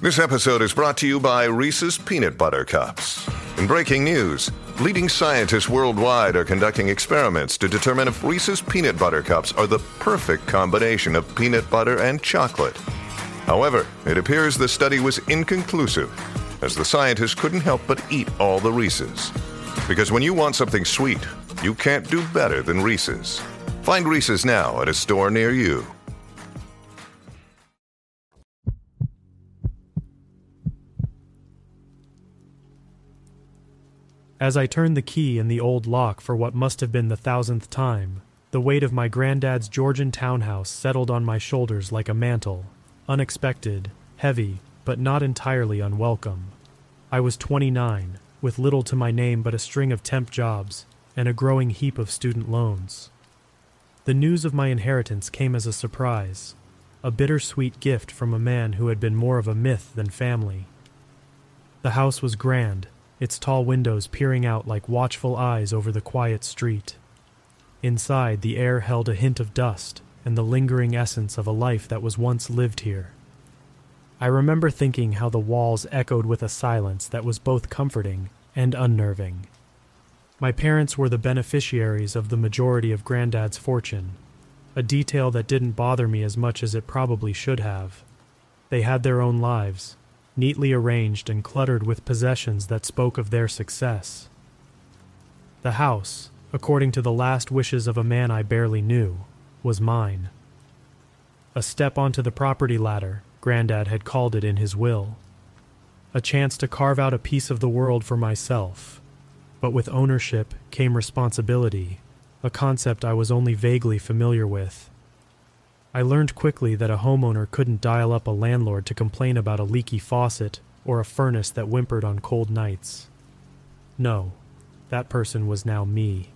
This episode is brought to you by Reese's Peanut Butter Cups. In breaking news, leading scientists worldwide are conducting experiments to determine if Reese's Peanut Butter Cups are the perfect combination of peanut butter and chocolate. However, it appears the study was inconclusive, as the scientists couldn't help but eat all the Reese's. Because when you want something sweet, you can't do better than Reese's. Find Reese's now at a store near you. As I turned the key in the old lock for what must have been the 1,000th time, the weight of my granddad's Georgian townhouse settled on my shoulders like a mantle, unexpected, heavy, but not entirely unwelcome. I was 29, with little to my name but a string of temp jobs and a growing heap of student loans. The news of my inheritance came as a surprise, a bittersweet gift from a man who had been more of a myth than family. The house was grand, its tall windows peering out like watchful eyes over the quiet street. Inside, the air held a hint of dust and the lingering essence of a life that was once lived here. I remember thinking how the walls echoed with a silence that was both comforting and unnerving. My parents were the beneficiaries of the majority of Granddad's fortune, a detail that didn't bother me as much as it probably should have. They had their own lives, neatly arranged and cluttered with possessions that spoke of their success. The house, according to the last wishes of a man I barely knew, was mine. A step onto the property ladder, Granddad had called it in his will. A chance to carve out a piece of the world for myself. But with ownership came responsibility, a concept I was only vaguely familiar with. I learned quickly that a homeowner couldn't dial up a landlord to complain about a leaky faucet or a furnace that whimpered on cold nights. No, that person was now me.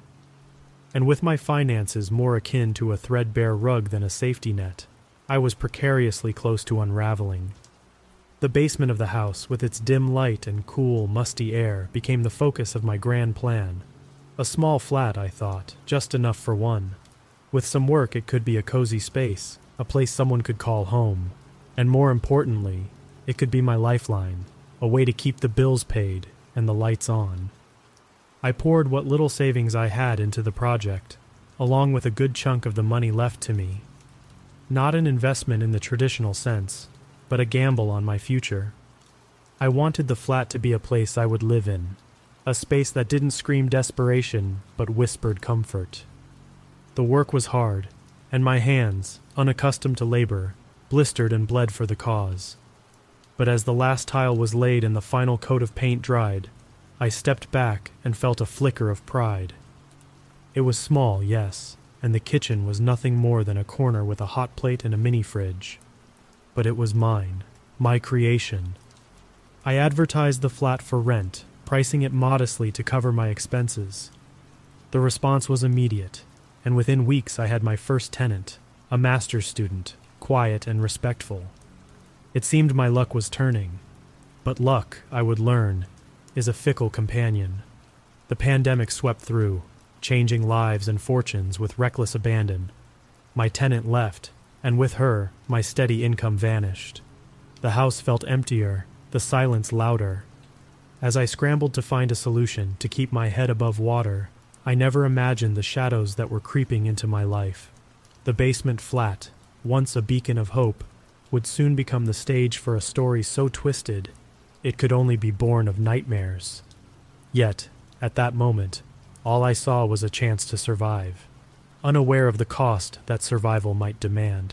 And with my finances more akin to a threadbare rug than a safety net, I was precariously close to unraveling. The basement of the house, with its dim light and cool, musty air, became the focus of my grand plan. A small flat, I thought, just enough for one. With some work, it could be a cozy space, a place someone could call home. And more importantly, it could be my lifeline, a way to keep the bills paid and the lights on. I poured what little savings I had into the project, along with a good chunk of the money left to me. Not an investment in the traditional sense, but a gamble on my future. I wanted the flat to be a place I would live in, a space that didn't scream desperation but whispered comfort. The work was hard, and my hands, unaccustomed to labor, blistered and bled for the cause. But as the last tile was laid and the final coat of paint dried, I stepped back and felt a flicker of pride. It was small, yes, and the kitchen was nothing more than a corner with a hot plate and a mini-fridge. But it was mine, my creation. I advertised the flat for rent, pricing it modestly to cover my expenses. The response was immediate, and within weeks I had my first tenant, a master's student, quiet and respectful. It seemed my luck was turning. But luck, I would learn, is a fickle companion. The pandemic swept through, changing lives and fortunes with reckless abandon. My tenant left, and with her, my steady income vanished. The house felt emptier, the silence louder. As I scrambled to find a solution to keep my head above water, I never imagined the shadows that were creeping into my life. The basement flat, once a beacon of hope, would soon become the stage for a story so twisted it could only be born of nightmares. Yet, at that moment, all I saw was a chance to survive, unaware of the cost that survival might demand.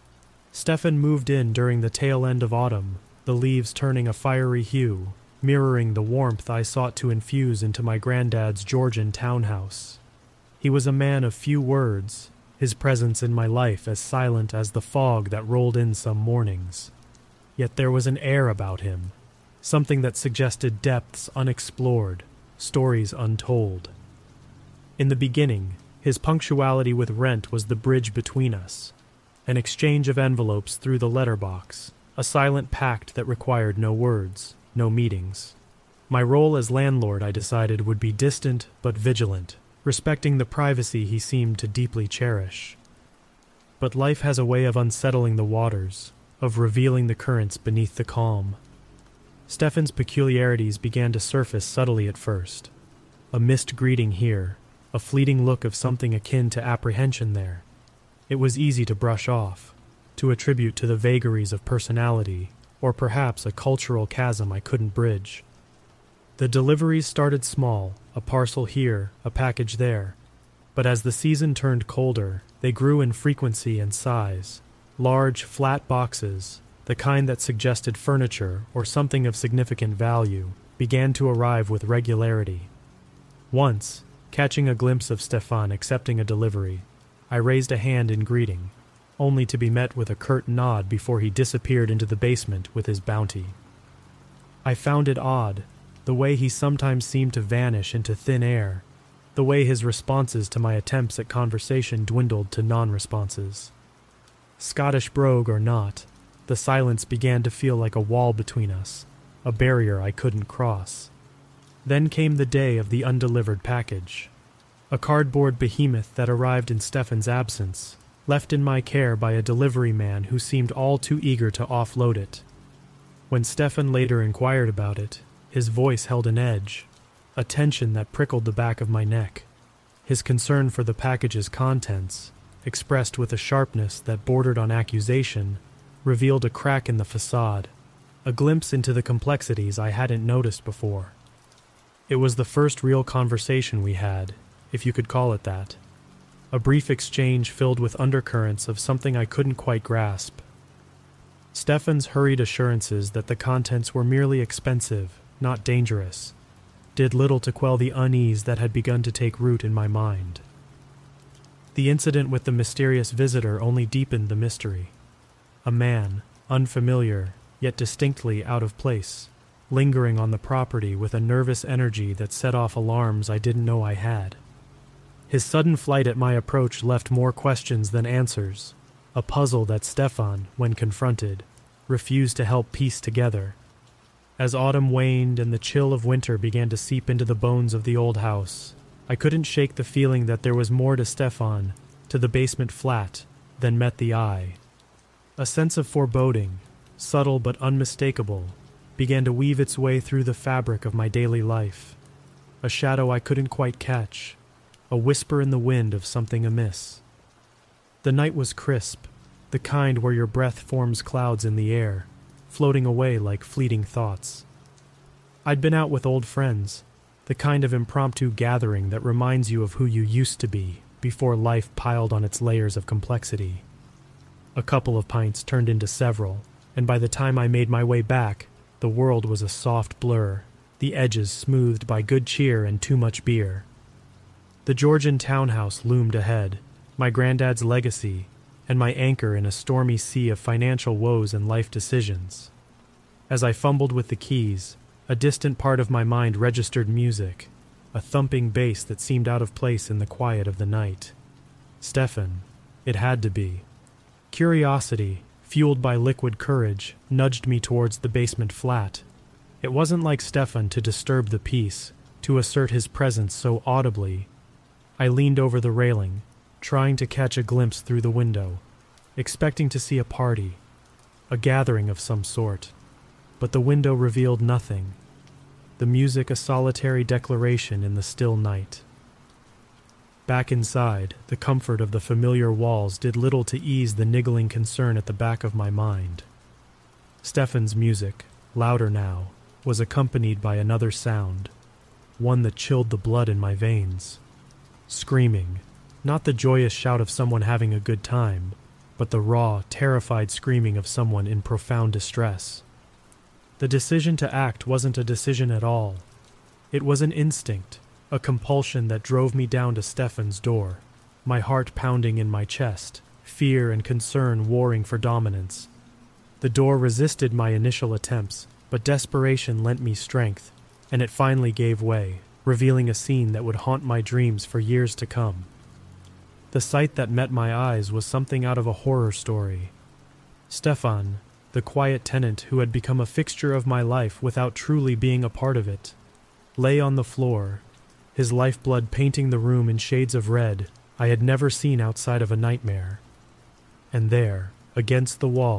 Stefan moved in during the tail end of autumn, the leaves turning a fiery hue, mirroring the warmth I sought to infuse into my granddad's Georgian townhouse. He was a man of few words, his presence in my life as silent as the fog that rolled in some mornings. Yet there was an air about him, something that suggested depths unexplored, stories untold. In the beginning, his punctuality with rent was the bridge between us, an exchange of envelopes through the letterbox, a silent pact that required no words, no meetings. My role as landlord, I decided, would be distant but vigilant, respecting the privacy he seemed to deeply cherish. But life has a way of unsettling the waters, of revealing the currents beneath the calm. Stefan's peculiarities began to surface subtly at first. A missed greeting here, a fleeting look of something akin to apprehension there. It was easy to brush off, to attribute to the vagaries of personality, or perhaps a cultural chasm I couldn't bridge. The deliveries started small, a parcel here, a package there, but as the season turned colder, they grew in frequency and size. Large, flat boxes, the kind that suggested furniture or something of significant value, began to arrive with regularity. Once, catching a glimpse of Stefan accepting a delivery, I raised a hand in greeting, only to be met with a curt nod before he disappeared into the basement with his bounty. I found it odd, the way he sometimes seemed to vanish into thin air, the way his responses to my attempts at conversation dwindled to non-responses. Scottish brogue or not, the silence began to feel like a wall between us, a barrier I couldn't cross. Then came the day of the undelivered package, a cardboard behemoth that arrived in Stefan's absence, left in my care by a delivery man who seemed all too eager to offload it. When Stefan later inquired about it, his voice held an edge, a tension that prickled the back of my neck. His concern for the package's contents, expressed with a sharpness that bordered on accusation, revealed a crack in the facade, a glimpse into the complexities I hadn't noticed before. It was the first real conversation we had, if you could call it that. A brief exchange filled with undercurrents of something I couldn't quite grasp. Stefan's hurried assurances that the contents were merely expensive, not dangerous, did little to quell the unease that had begun to take root in my mind. The incident with the mysterious visitor only deepened the mystery. A man, unfamiliar, yet distinctly out of place, lingering on the property with a nervous energy that set off alarms I didn't know I had. His sudden flight at my approach left more questions than answers, a puzzle that Stefan, when confronted, refused to help piece together. As autumn waned and the chill of winter began to seep into the bones of the old house, I couldn't shake the feeling that there was more to Stefan, to the basement flat, than met the eye. A sense of foreboding, subtle but unmistakable, began to weave its way through the fabric of my daily life. A shadow I couldn't quite catch, a whisper in the wind of something amiss. The night was crisp, the kind where your breath forms clouds in the air, floating away like fleeting thoughts. I'd been out with old friends, the kind of impromptu gathering that reminds you of who you used to be before life piled on its layers of complexity. A couple of pints turned into several, and by the time I made my way back, the world was a soft blur, the edges smoothed by good cheer and too much beer. The Georgian townhouse loomed ahead, my granddad's legacy, and my anchor in a stormy sea of financial woes and life decisions. As I fumbled with the keys, a distant part of my mind registered music, a thumping bass that seemed out of place in the quiet of the night. Stefan, it had to be. Curiosity, fueled by liquid courage, nudged me towards the basement flat. It wasn't like Stefan to disturb the peace, to assert his presence so audibly. I leaned over the railing, trying to catch a glimpse through the window, expecting to see a party, a gathering of some sort. But the window revealed nothing, the music a solitary declaration in the still night. Back inside, the comfort of the familiar walls did little to ease the niggling concern at the back of my mind. Stefan's music, louder now, was accompanied by another sound, one that chilled the blood in my veins. Screaming, not the joyous shout of someone having a good time, but the raw, terrified screaming of someone in profound distress. The decision to act wasn't a decision at all. It was an instinct, a compulsion that drove me down to Stefan's door, my heart pounding in my chest, fear and concern warring for dominance. The door resisted my initial attempts, but desperation lent me strength, and it finally gave way, revealing a scene that would haunt my dreams for years to come. The sight that met my eyes was something out of a horror story. Stefan, the quiet tenant who had become a fixture of my life without truly being a part of it, lay on the floor, his lifeblood painting the room in shades of red I had never seen outside of a nightmare. And there, against the wall,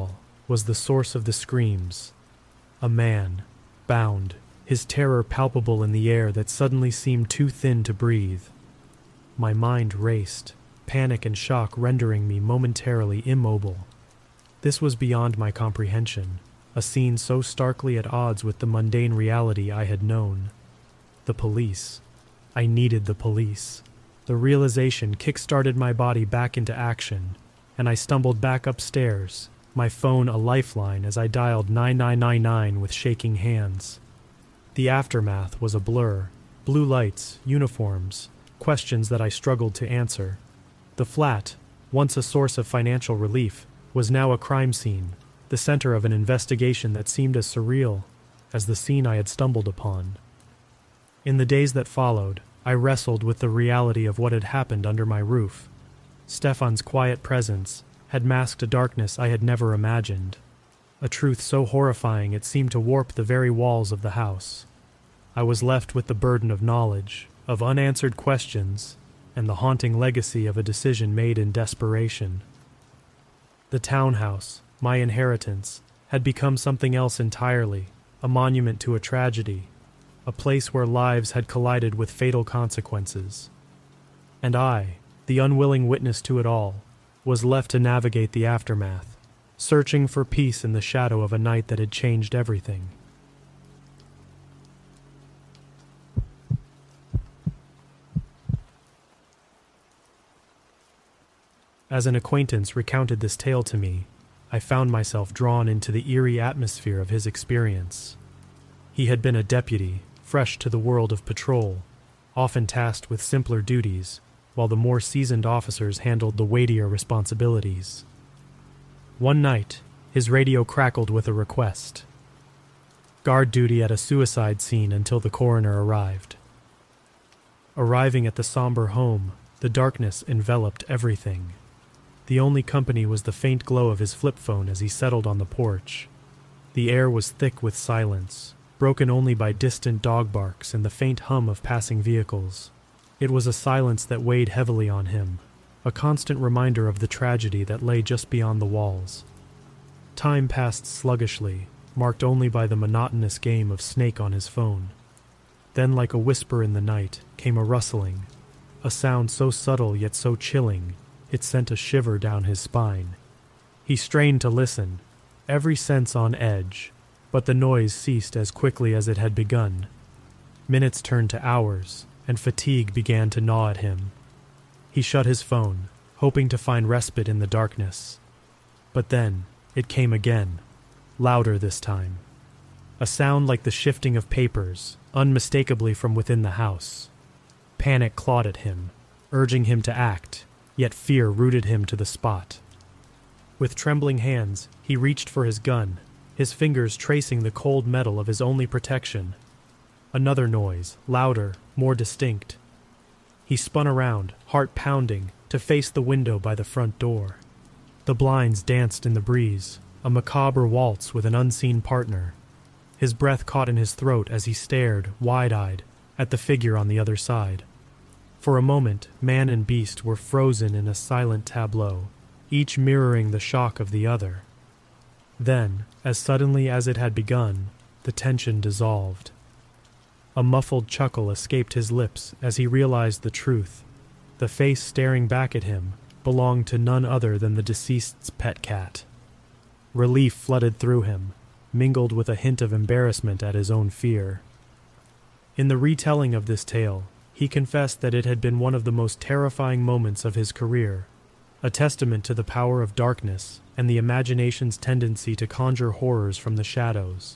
was the source of the screams. A man, bound, his terror palpable in the air that suddenly seemed too thin to breathe. My mind raced, panic and shock rendering me momentarily immobile. This was beyond my comprehension, a scene so starkly at odds with the mundane reality I had known. The police. I needed the police. The realization kick-started my body back into action, and I stumbled back upstairs, my phone a lifeline as I dialed 9999 with shaking hands. The aftermath was a blur. Blue lights, uniforms, questions that I struggled to answer. The flat, once a source of financial relief, was now a crime scene, the center of an investigation that seemed as surreal as the scene I had stumbled upon. In the days that followed, I wrestled with the reality of what had happened under my roof. Stefan's quiet presence had masked a darkness I had never imagined, a truth so horrifying it seemed to warp the very walls of the house. I was left with the burden of knowledge, of unanswered questions, and the haunting legacy of a decision made in desperation. The townhouse, my inheritance, had become something else entirely, a monument to a tragedy, a place where lives had collided with fatal consequences. And I, the unwilling witness to it all, was left to navigate the aftermath, searching for peace in the shadow of a night that had changed everything. As an acquaintance recounted this tale to me, I found myself drawn into the eerie atmosphere of his experience. He had been a deputy, fresh to the world of patrol, often tasked with simpler duties, while the more seasoned officers handled the weightier responsibilities. One night, his radio crackled with a request. Guard duty at a suicide scene until the coroner arrived. Arriving at the somber home, the darkness enveloped everything. The only company was the faint glow of his flip phone as he settled on the porch. The air was thick with silence, broken only by distant dog barks and the faint hum of passing vehicles. It was a silence that weighed heavily on him, a constant reminder of the tragedy that lay just beyond the walls. Time passed sluggishly, marked only by the monotonous game of Snake on his phone. Then, like a whisper in the night, came a rustling, a sound so subtle yet so chilling, it sent a shiver down his spine. He strained to listen, every sense on edge, but the noise ceased as quickly as it had begun. Minutes turned to hours, and fatigue began to gnaw at him. He shut his phone, hoping to find respite in the darkness. But then, it came again, louder this time. A sound like the shifting of papers, unmistakably from within the house. Panic clawed at him, urging him to act, yet fear rooted him to the spot. With trembling hands, he reached for his gun, his fingers tracing the cold metal of his only protection. Another noise, louder, more distinct. He spun around, heart pounding, to face the window by the front door. The blinds danced in the breeze, a macabre waltz with an unseen partner. His breath caught in his throat as he stared, wide-eyed, at the figure on the other side. For a moment, man and beast were frozen in a silent tableau, each mirroring the shock of the other. Then, as suddenly as it had begun, the tension dissolved. A muffled chuckle escaped his lips as he realized the truth. The face staring back at him belonged to none other than the deceased's pet cat. Relief flooded through him, mingled with a hint of embarrassment at his own fear. In the retelling of this tale, he confessed that it had been one of the most terrifying moments of his career, a testament to the power of darkness and the imagination's tendency to conjure horrors from the shadows.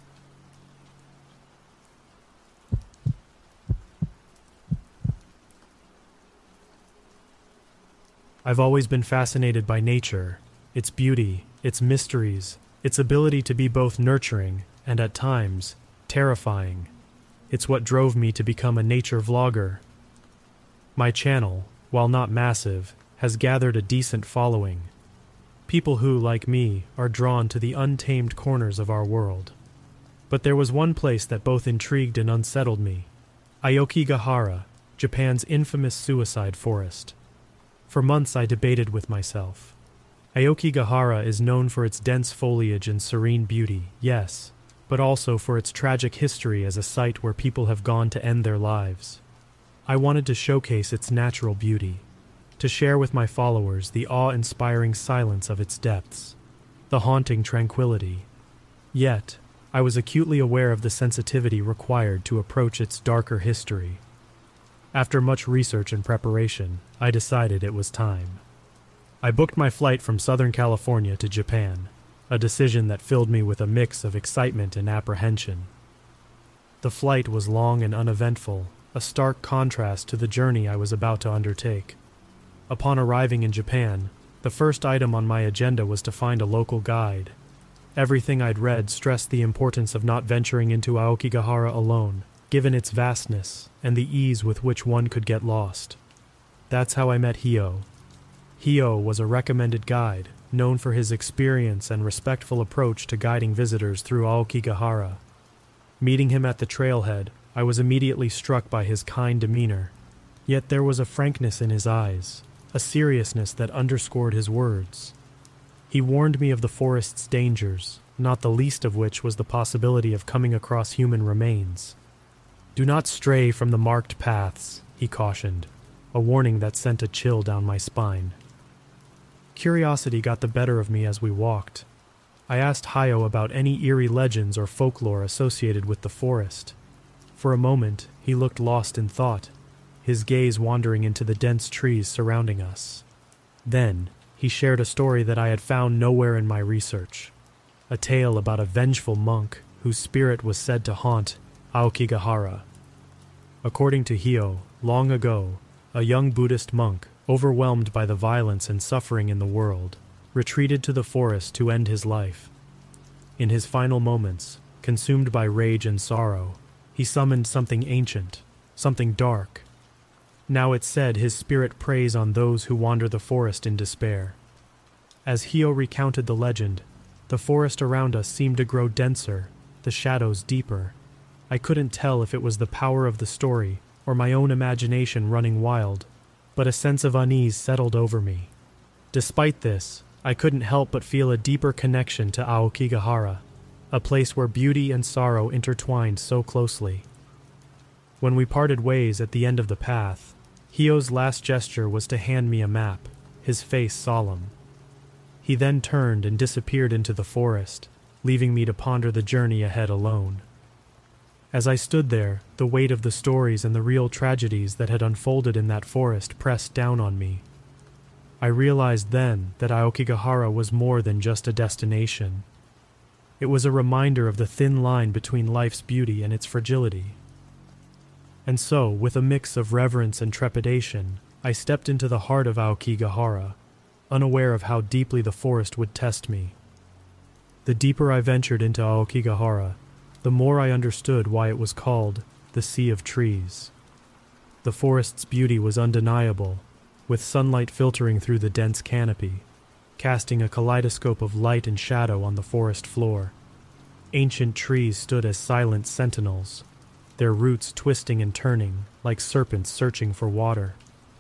I've always been fascinated by nature, its beauty, its mysteries, its ability to be both nurturing and, at times, terrifying. It's what drove me to become a nature vlogger. My channel, while not massive, has gathered a decent following. People who, like me, are drawn to the untamed corners of our world. But there was one place that both intrigued and unsettled me: Aokigahara, Japan's infamous suicide forest. For months I debated with myself. Aokigahara is known for its dense foliage and serene beauty, yes, but also for its tragic history as a site where people have gone to end their lives. I wanted to showcase its natural beauty, to share with my followers the awe-inspiring silence of its depths, the haunting tranquility. Yet, I was acutely aware of the sensitivity required to approach its darker history. After much research and preparation, I decided it was time. I booked my flight from Southern California to Japan, a decision that filled me with a mix of excitement and apprehension. The flight was long and uneventful, a stark contrast to the journey I was about to undertake. Upon arriving in Japan, the first item on my agenda was to find a local guide. Everything I'd read stressed the importance of not venturing into Aokigahara alone, given its vastness and the ease with which one could get lost. That's how I met Hio. Hio was a recommended guide, known for his experience and respectful approach to guiding visitors through Aokigahara. Meeting him at the trailhead, I was immediately struck by his kind demeanor. Yet there was a frankness in his eyes, a seriousness that underscored his words. He warned me of the forest's dangers, not the least of which was the possibility of coming across human remains. "Do not stray from the marked paths," he cautioned, a warning that sent a chill down my spine. Curiosity got the better of me as we walked. I asked Hio about any eerie legends or folklore associated with the forest. For a moment, he looked lost in thought, his gaze wandering into the dense trees surrounding us. Then, he shared a story that I had found nowhere in my research, a tale about a vengeful monk whose spirit was said to haunt Aokigahara. According to Hio, long ago, a young Buddhist monk, overwhelmed by the violence and suffering in the world, retreated to the forest to end his life. In his final moments, consumed by rage and sorrow, he summoned something ancient, something dark. Now it's said his spirit preys on those who wander the forest in despair. As Hio recounted the legend, the forest around us seemed to grow denser, the shadows deeper. I couldn't tell if it was the power of the story or my own imagination running wild, but a sense of unease settled over me. Despite this, I couldn't help but feel a deeper connection to Aokigahara, a place where beauty and sorrow intertwined so closely. When we parted ways at the end of the path, Hio's last gesture was to hand me a map, his face solemn. He then turned and disappeared into the forest, leaving me to ponder the journey ahead alone. As I stood there, the weight of the stories and the real tragedies that had unfolded in that forest pressed down on me. I realized then that Aokigahara was more than just a destination. It was a reminder of the thin line between life's beauty and its fragility. And so, with a mix of reverence and trepidation, I stepped into the heart of Aokigahara, unaware of how deeply the forest would test me. The deeper I ventured into Aokigahara, the more I understood why it was called the Sea of Trees. The forest's beauty was undeniable, with sunlight filtering through the dense canopy, casting a kaleidoscope of light and shadow on the forest floor. Ancient trees stood as silent sentinels, their roots twisting and turning like serpents searching for water.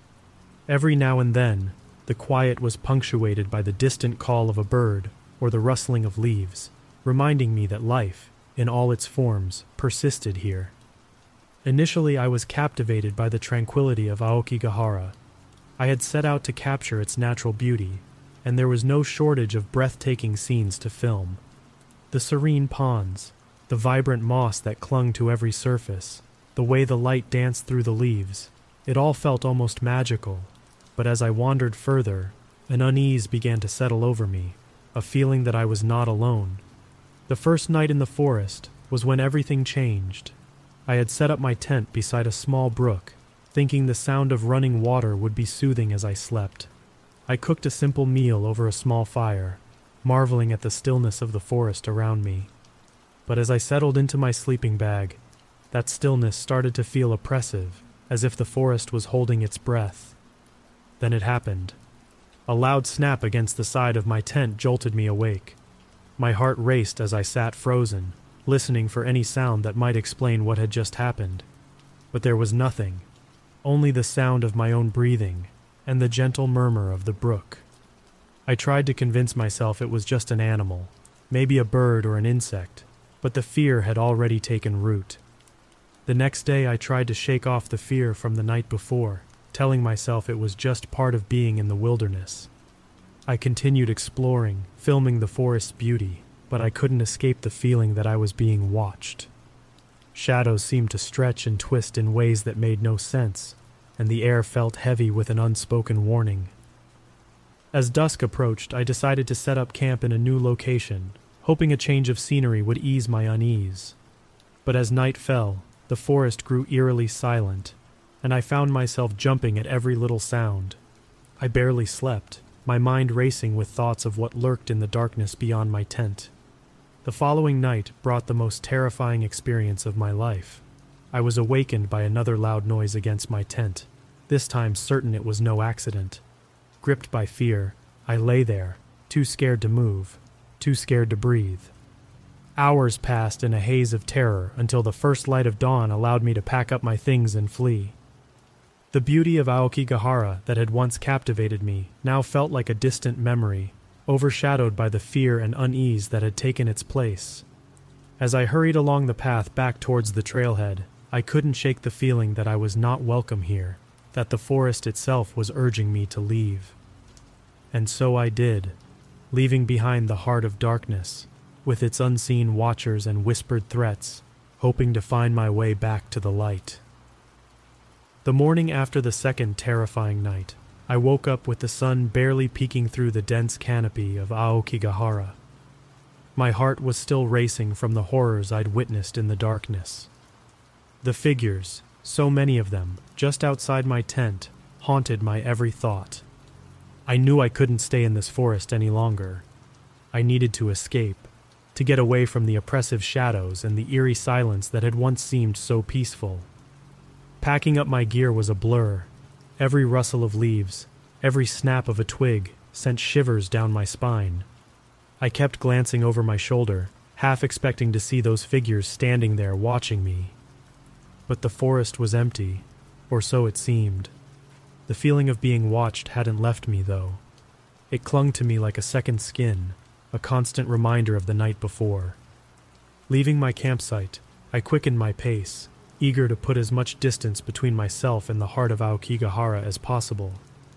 Every now and then, the quiet was punctuated by the distant call of a bird or the rustling of leaves, reminding me that life, in all its forms, persisted here. Initially, I was captivated by the tranquility of Aokigahara. I had set out to capture its natural beauty, and there was no shortage of breathtaking scenes to film. The serene ponds, the vibrant moss that clung to every surface, the way the light danced through the leaves, it all felt almost magical. But as I wandered further, an unease began to settle over me, a feeling that I was not alone. The first night in the forest was when everything changed. I had set up my tent beside a small brook, thinking the sound of running water would be soothing as I slept. I cooked a simple meal over a small fire, marveling at the stillness of the forest around me. But as I settled into my sleeping bag, that stillness started to feel oppressive, as if the forest was holding its breath. Then it happened. A loud snap against the side of my tent jolted me awake. My heart raced as I sat frozen, listening for any sound that might explain what had just happened. But there was nothing, only the sound of my own breathing and the gentle murmur of the brook. I tried to convince myself it was just an animal, maybe a bird or an insect, but the fear had already taken root. The next day I tried to shake off the fear from the night before, telling myself it was just part of being in the wilderness. I continued exploring, filming the forest's beauty, but I couldn't escape the feeling that I was being watched. Shadows seemed to stretch and twist in ways that made no sense, and the air felt heavy with an unspoken warning. As dusk approached, I decided to set up camp in a new location, hoping a change of scenery would ease my unease. But as night fell, the forest grew eerily silent, and I found myself jumping at every little sound. I barely slept, my mind racing with thoughts of what lurked in the darkness beyond my tent. The following night brought the most terrifying experience of my life. I was awakened by another loud noise against my tent, this time certain it was no accident. Gripped by fear, I lay there, too scared to move, too scared to breathe. Hours passed in a haze of terror until the first light of dawn allowed me to pack up my things and flee. The beauty of Aokigahara that had once captivated me now felt like a distant memory, overshadowed by the fear and unease that had taken its place. As I hurried along the path back towards the trailhead, I couldn't shake the feeling that I was not welcome here, that the forest itself was urging me to leave. And so I did, leaving behind the heart of darkness, with its unseen watchers and whispered threats, hoping to find my way back to the light. The morning after the second terrifying night, I woke up with the sun barely peeking through the dense canopy of Aokigahara. My heart was still racing from the horrors I'd witnessed in the darkness. The figures, so many of them, just outside my tent, haunted my every thought. I knew I couldn't stay in this forest any longer. I needed to escape, to get away from the oppressive shadows and the eerie silence that had once seemed so peaceful. Packing up my gear was a blur. Every rustle of leaves, every snap of a twig sent shivers down my spine. I kept glancing over my shoulder, half expecting to see those figures standing there watching me. But the forest was empty, or so it seemed. The feeling of being watched hadn't left me, though. It clung to me like a second skin, a constant reminder of the night before. Leaving my campsite, I quickened my pace, eager to put as much distance between myself and the heart of Aokigahara as possible.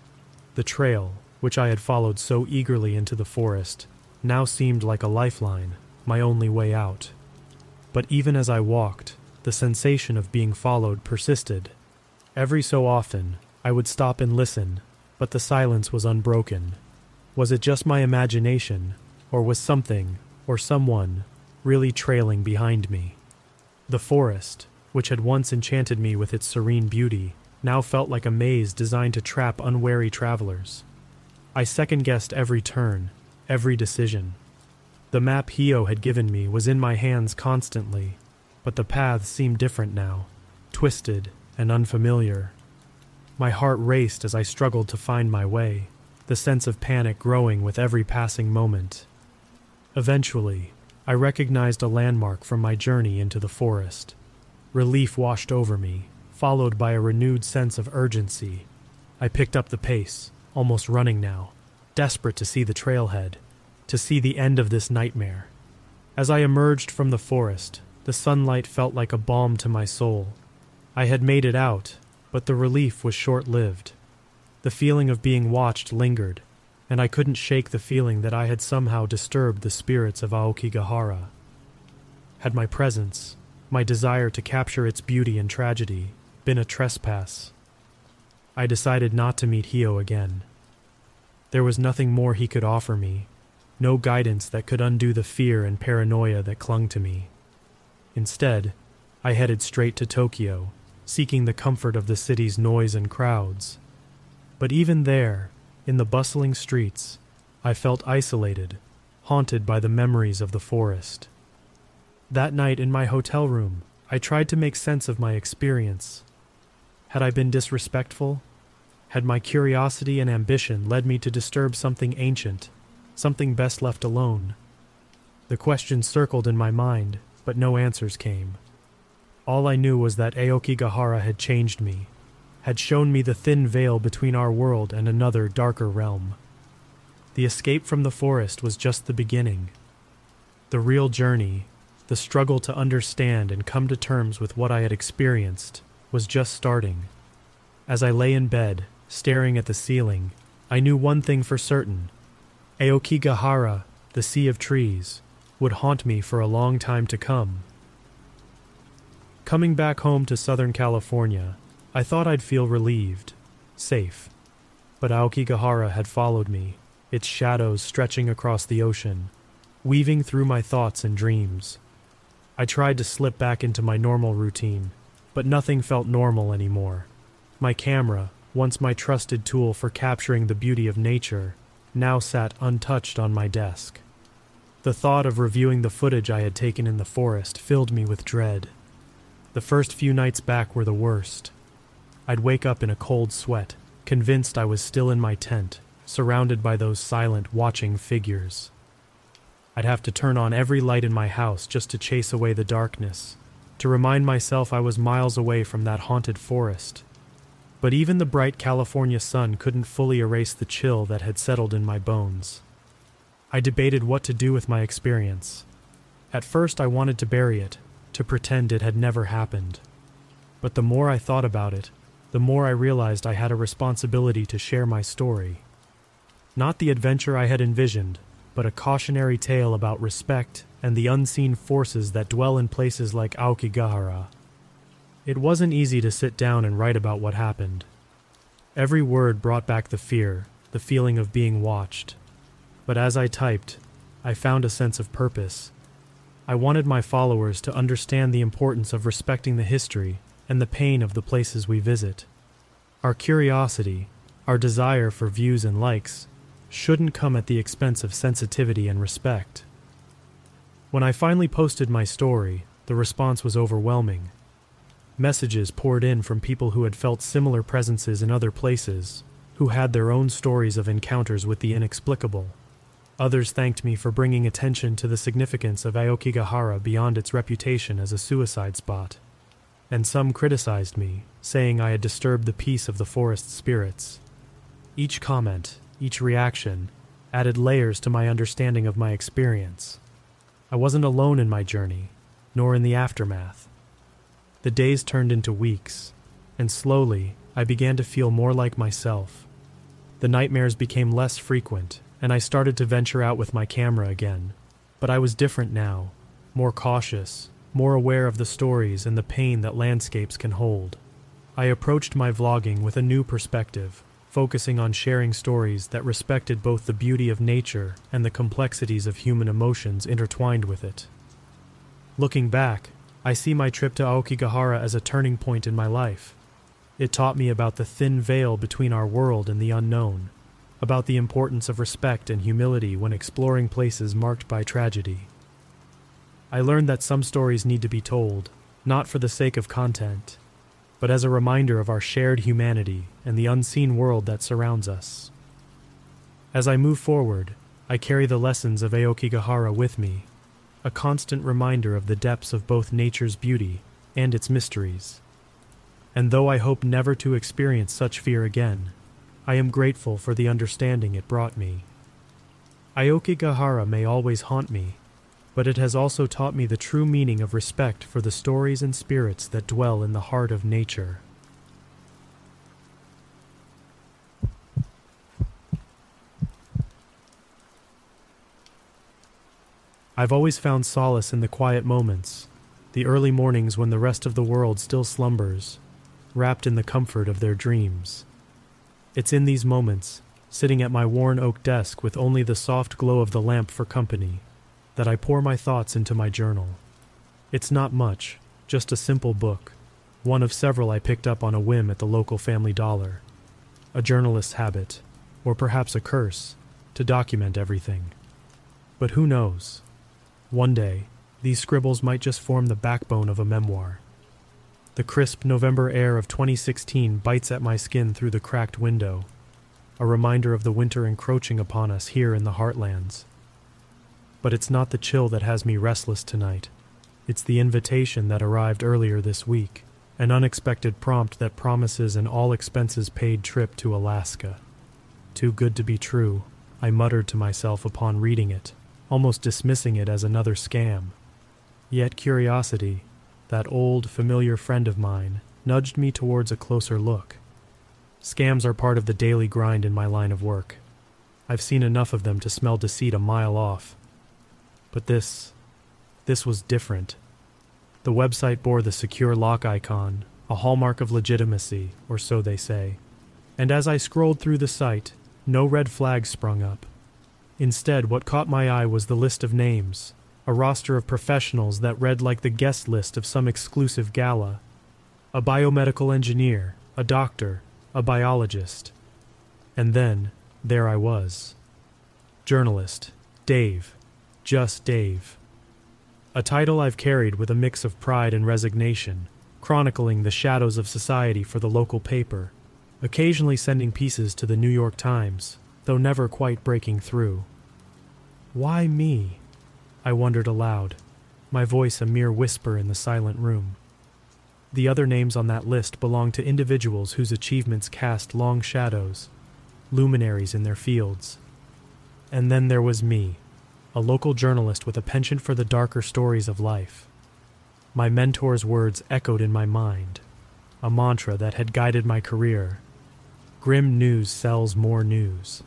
The trail, which I had followed so eagerly into the forest, now seemed like a lifeline, my only way out. But even as I walked, the sensation of being followed persisted. Every so often, I would stop and listen, but the silence was unbroken. Was it just my imagination, or was something, or someone, really trailing behind me? The forest, which had once enchanted me with its serene beauty, now felt like a maze designed to trap unwary travelers. I second-guessed every turn, every decision. The map Hio had given me was in my hands constantly, but the paths seemed different now, twisted and unfamiliar. My heart raced as I struggled to find my way, the sense of panic growing with every passing moment. Eventually, I recognized a landmark from my journey into the forest. Relief washed over me, followed by a renewed sense of urgency. I picked up the pace, almost running now, desperate to see the trailhead, to see the end of this nightmare. As I emerged from the forest, the sunlight felt like a balm to my soul. I had made it out, but the relief was short-lived. The feeling of being watched lingered, and I couldn't shake the feeling that I had somehow disturbed the spirits of Aokigahara. Had my presence, my desire to capture its beauty and tragedy, been a trespass? I decided not to meet Hio again. There was nothing more he could offer me, no guidance that could undo the fear and paranoia that clung to me. Instead, I headed straight to Tokyo, seeking the comfort of the city's noise and crowds. But even there, in the bustling streets, I felt isolated, haunted by the memories of the forest. That night in my hotel room, I tried to make sense of my experience. Had I been disrespectful? Had my curiosity and ambition led me to disturb something ancient, something best left alone? The questions circled in my mind, but no answers came. All I knew was that Aokigahara had changed me, had shown me the thin veil between our world and another darker realm. The escape from the forest was just the beginning. The real journey, the struggle to understand and come to terms with what I had experienced, was just starting. As I lay in bed, staring at the ceiling, I knew one thing for certain. Aokigahara, the Sea of Trees, would haunt me for a long time to come. Coming back home to Southern California, I thought I'd feel relieved, safe. But Aokigahara had followed me, its shadows stretching across the ocean, weaving through my thoughts and dreams. I tried to slip back into my normal routine, but nothing felt normal anymore. My camera, once my trusted tool for capturing the beauty of nature, now sat untouched on my desk. The thought of reviewing the footage I had taken in the forest filled me with dread. The first few nights back were the worst. I'd wake up in a cold sweat, convinced I was still in my tent, surrounded by those silent, watching figures. I'd have to turn on every light in my house just to chase away the darkness, to remind myself I was miles away from that haunted forest. But even the bright California sun couldn't fully erase the chill that had settled in my bones. I debated what to do with my experience. At first I wanted to bury it, to pretend it had never happened. But the more I thought about it, the more I realized I had a responsibility to share my story. Not the adventure I had envisioned, but a cautionary tale about respect and the unseen forces that dwell in places like Aokigahara. It wasn't easy to sit down and write about what happened. Every word brought back the fear, the feeling of being watched. But as I typed, I found a sense of purpose. I wanted my followers to understand the importance of respecting the history and the pain of the places we visit. Our curiosity, our desire for views and likes, shouldn't come at the expense of sensitivity and respect. When I finally posted my story, the response was overwhelming. Messages poured in from people who had felt similar presences in other places, who had their own stories of encounters with the inexplicable. Others thanked me for bringing attention to the significance of Aokigahara beyond its reputation as a suicide spot. And some criticized me, saying I had disturbed the peace of the forest spirits. Each comment, each reaction, added layers to my understanding of my experience. I wasn't alone in my journey, nor in the aftermath. The days turned into weeks, and slowly I began to feel more like myself. The nightmares became less frequent, and I started to venture out with my camera again. But I was different now, more cautious, more aware of the stories and the pain that landscapes can hold. I approached my vlogging with a new perspective, focusing on sharing stories that respected both the beauty of nature and the complexities of human emotions intertwined with it. Looking back, I see my trip to Aokigahara as a turning point in my life. It taught me about the thin veil between our world and the unknown, about the importance of respect and humility when exploring places marked by tragedy. I learned that some stories need to be told, not for the sake of content, but as a reminder of our shared humanity and the unseen world that surrounds us. As I move forward, I carry the lessons of Aokigahara with me, a constant reminder of the depths of both nature's beauty and its mysteries. And though I hope never to experience such fear again, I am grateful for the understanding it brought me. Aokigahara may always haunt me, but it has also taught me the true meaning of respect for the stories and spirits that dwell in the heart of nature. I've always found solace in the quiet moments, the early mornings when the rest of the world still slumbers, wrapped in the comfort of their dreams. It's in these moments, sitting at my worn oak desk with only the soft glow of the lamp for company, that I pour my thoughts into my journal. It's not much, just a simple book, one of several I picked up on a whim at the local Family Dollar. A journalist's habit, or perhaps a curse, to document everything. But who knows? One day, these scribbles might just form the backbone of a memoir. The crisp November air of 2016 bites at my skin through the cracked window, a reminder of the winter encroaching upon us here in the heartlands. But it's not the chill that has me restless tonight. It's the invitation that arrived earlier this week, an unexpected prompt that promises an all-expenses-paid trip to Alaska. Too good to be true, I muttered to myself upon reading it, almost dismissing it as another scam. Yet curiosity, that old, familiar friend of mine, nudged me towards a closer look. Scams are part of the daily grind in my line of work. I've seen enough of them to smell deceit a mile off. But this was different. The website bore the secure lock icon, a hallmark of legitimacy, or so they say. And as I scrolled through the site, no red flags sprung up. Instead, what caught my eye was the list of names, a roster of professionals that read like the guest list of some exclusive gala. A biomedical engineer, a doctor, a biologist. And then, there I was. Journalist, Dave. Just Dave. A title I've carried with a mix of pride and resignation, chronicling the shadows of society for the local paper, occasionally sending pieces to the New York Times, though never quite breaking through. Why me? I wondered aloud, my voice a mere whisper in the silent room. The other names on that list belonged to individuals whose achievements cast long shadows, luminaries in their fields. And then there was me, a local journalist with a penchant for the darker stories of life. My mentor's words echoed in my mind, a mantra that had guided my career. Grim news sells more news.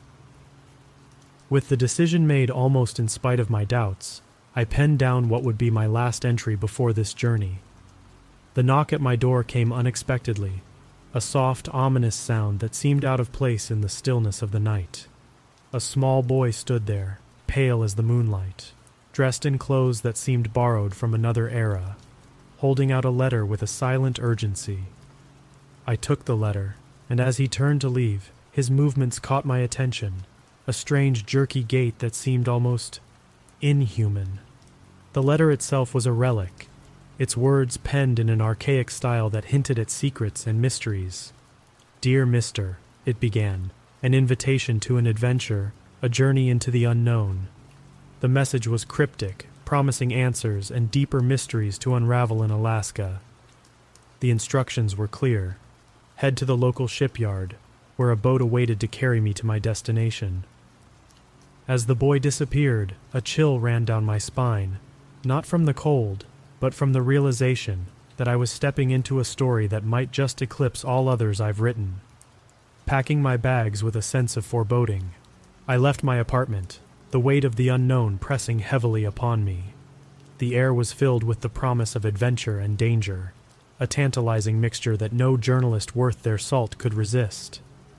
With the decision made almost in spite of my doubts, I penned down what would be my last entry before this journey. The knock at my door came unexpectedly, a soft, ominous sound that seemed out of place in the stillness of the night. A small boy stood there, pale as the moonlight, dressed in clothes that seemed borrowed from another era, holding out a letter with a silent urgency. I took the letter, and as he turned to leave, his movements caught my attention, a strange jerky gait that seemed almost inhuman. The letter itself was a relic, its words penned in an archaic style that hinted at secrets and mysteries. "Dear Mister," it began, an invitation to an adventure, a journey into the unknown. The message was cryptic, promising answers and deeper mysteries to unravel in Alaska. The instructions were clear. Head to the local shipyard, where a boat awaited to carry me to my destination. As the boy disappeared, a chill ran down my spine, not from the cold, but from the realization that I was stepping into a story that might just eclipse all others I've written. Packing my bags with a sense of foreboding, I left my apartment, the weight of the unknown pressing heavily upon me. The air was filled with the promise of adventure and danger, a tantalizing mixture that no journalist worth their salt could resist.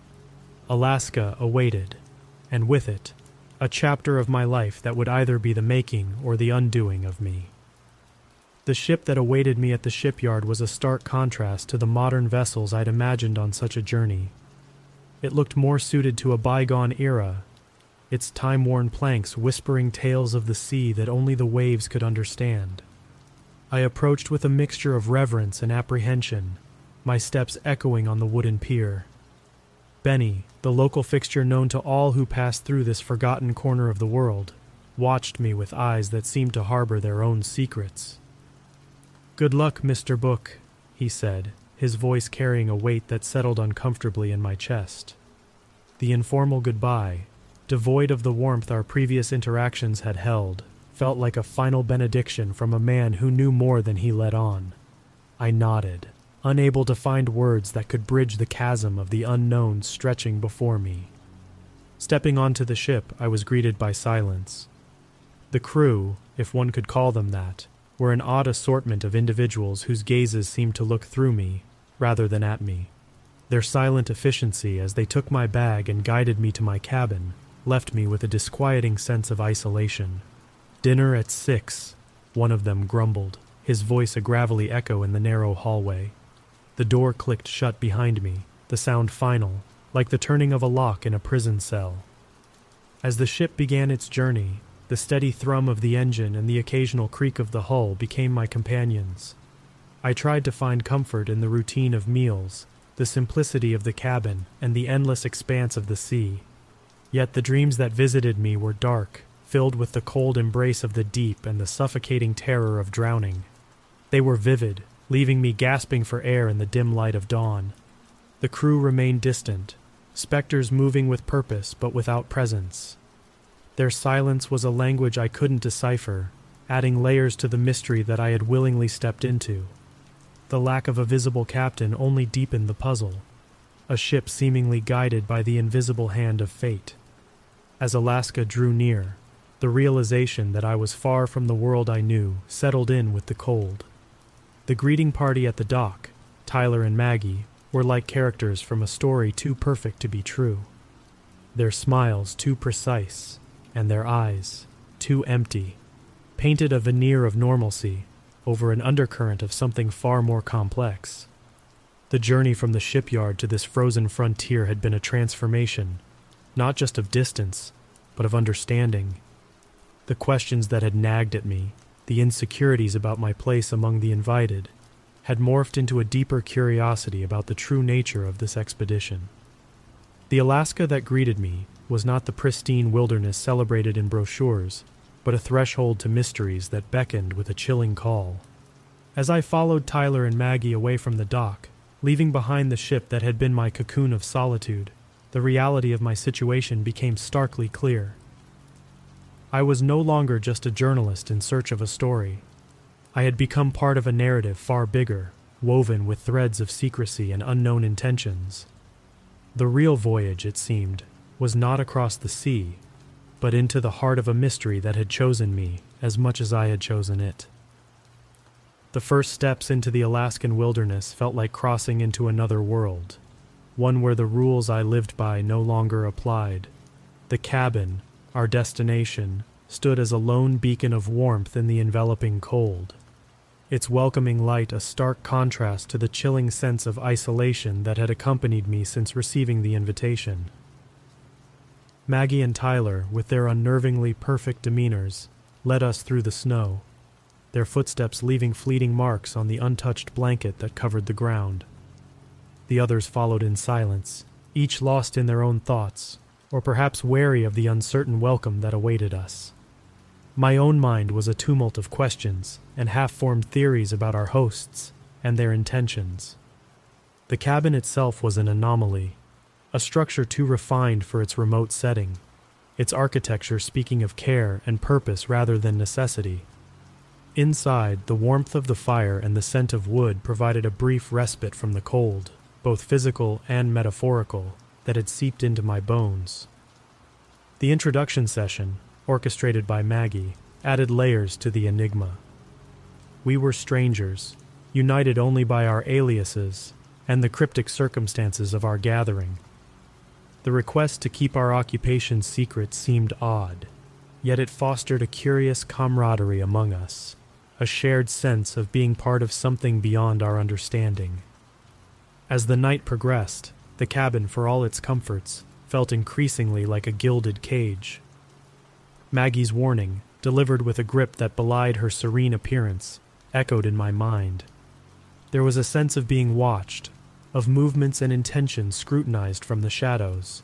Alaska awaited, and with it, a chapter of my life that would either be the making or the undoing of me. The ship that awaited me at the shipyard was a stark contrast to the modern vessels I'd imagined on such a journey. It looked more suited to a bygone era, its time-worn planks whispering tales of the sea that only the waves could understand. I approached with a mixture of reverence and apprehension, my steps echoing on the wooden pier. Benny, the local fixture known to all who passed through this forgotten corner of the world, watched me with eyes that seemed to harbor their own secrets. "Good luck, Mr. Book," he said, his voice carrying a weight that settled uncomfortably in my chest. The informal goodbye, devoid of the warmth our previous interactions had held, felt like a final benediction from a man who knew more than he let on. I nodded, unable to find words that could bridge the chasm of the unknown stretching before me. Stepping onto the ship, I was greeted by silence. The crew, if one could call them that, were an odd assortment of individuals whose gazes seemed to look through me, rather than at me. Their silent efficiency as they took my bag and guided me to my cabin left me with a disquieting sense of isolation. "Dinner at 6, one of them grumbled, his voice a gravelly echo in the narrow hallway. The door clicked shut behind me, the sound final, like the turning of a lock in a prison cell. As the ship began its journey, the steady thrum of the engine and the occasional creak of the hull became my companions. I tried to find comfort in the routine of meals, the simplicity of the cabin, and the endless expanse of the sea. Yet the dreams that visited me were dark, filled with the cold embrace of the deep and the suffocating terror of drowning. They were vivid, leaving me gasping for air in the dim light of dawn. The crew remained distant, specters moving with purpose but without presence, Their silence was a language I couldn't decipher, adding layers to the mystery that I had willingly stepped into. The lack of a visible captain only deepened the puzzle, a ship seemingly guided by the invisible hand of fate. As Alaska drew near, the realization that I was far from the world I knew settled in with the cold. The greeting party at the dock, Tyler and Maggie, were like characters from a story too perfect to be true. Their smiles too precise, and their eyes too empty, painted a veneer of normalcy over an undercurrent of something far more complex. The journey from the shipyard to this frozen frontier had been a transformation, not just of distance, but of understanding. The questions that had nagged at me, the insecurities about my place among the invited, had morphed into a deeper curiosity about the true nature of this expedition. The Alaska that greeted me was not the pristine wilderness celebrated in brochures, but a threshold to mysteries that beckoned with a chilling call. As I followed Tyler and Maggie away from the dock, leaving behind the ship that had been my cocoon of solitude, the reality of my situation became starkly clear. I was no longer just a journalist in search of a story. I had become part of a narrative far bigger, woven with threads of secrecy and unknown intentions. The real voyage, it seemed, was not across the sea, but into the heart of a mystery that had chosen me as much as I had chosen it. The first steps into the Alaskan wilderness felt like crossing into another world, one where the rules I lived by no longer applied. The cabin, our destination, stood as a lone beacon of warmth in the enveloping cold, its welcoming light a stark contrast to the chilling sense of isolation that had accompanied me since receiving the invitation. Maggie and Tyler, with their unnervingly perfect demeanors, led us through the snow, their footsteps leaving fleeting marks on the untouched blanket that covered the ground. The others followed in silence, each lost in their own thoughts, or perhaps wary of the uncertain welcome that awaited us. My own mind was a tumult of questions and half-formed theories about our hosts and their intentions. The cabin itself was an anomaly, a structure too refined for its remote setting, its architecture speaking of care and purpose rather than necessity. Inside, the warmth of the fire and the scent of wood provided a brief respite from the cold, both physical and metaphorical, that had seeped into my bones. The introduction session, orchestrated by Maggie, added layers to the enigma. We were strangers, united only by our aliases and the cryptic circumstances of our gathering. The request to keep our occupations secret seemed odd, yet it fostered a curious camaraderie among us, a shared sense of being part of something beyond our understanding. As the night progressed, the cabin, for all its comforts, felt increasingly like a gilded cage. Maggie's warning, delivered with a grip that belied her serene appearance, echoed in my mind. There was a sense of being watched, of movements and intentions scrutinized from the shadows.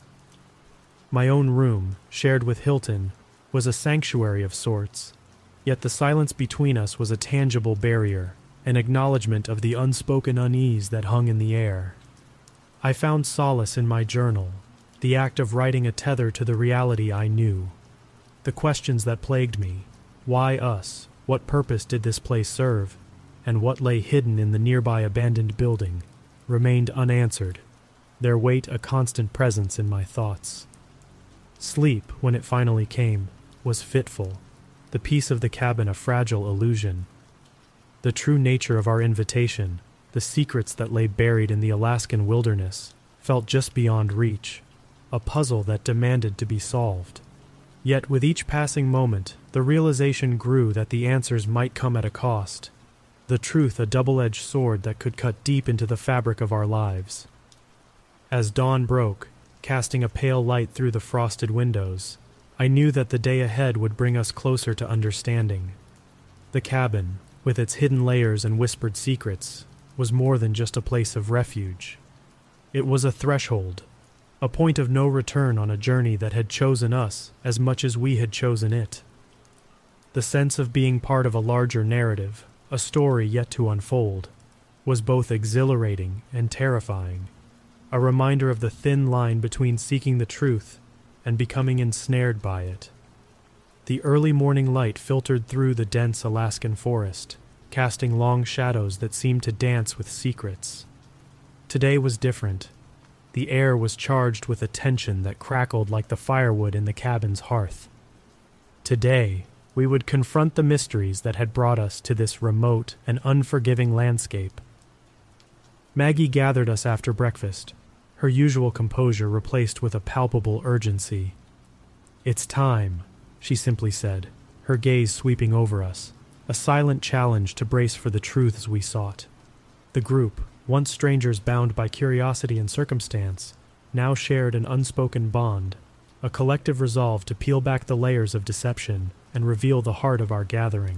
My own room, shared with Hilton, was a sanctuary of sorts, yet the silence between us was a tangible barrier, an acknowledgement of the unspoken unease that hung in the air. I found solace in my journal, the act of writing a tether to the reality I knew. The questions that plagued me, why us, what purpose did this place serve, and what lay hidden in the nearby abandoned building, remained unanswered, their weight a constant presence in my thoughts. Sleep, when it finally came, was fitful, the peace of the cabin a fragile illusion. The true nature of our invitation, the secrets that lay buried in the Alaskan wilderness, felt just beyond reach, a puzzle that demanded to be solved. Yet with each passing moment, the realization grew that the answers might come at a cost, the truth a double-edged sword that could cut deep into the fabric of our lives. As dawn broke, casting a pale light through the frosted windows, I knew that the day ahead would bring us closer to understanding. The cabin, with its hidden layers and whispered secrets, was more than just a place of refuge. It was a threshold, a point of no return on a journey that had chosen us as much as we had chosen it. The sense of being part of a larger narrative, a story yet to unfold, was both exhilarating and terrifying, a reminder of the thin line between seeking the truth and becoming ensnared by it. The early morning light filtered through the dense Alaskan forest, casting long shadows that seemed to dance with secrets. Today was different. The air was charged with a tension that crackled like the firewood in the cabin's hearth. Today, we would confront the mysteries that had brought us to this remote and unforgiving landscape. Maggie gathered us after breakfast, her usual composure replaced with a palpable urgency. "It's time," she simply said, her gaze sweeping over us, a silent challenge to brace for the truths we sought. The group, once strangers bound by curiosity and circumstance, now shared an unspoken bond, a collective resolve to peel back the layers of deception and reveal the heart of our gathering.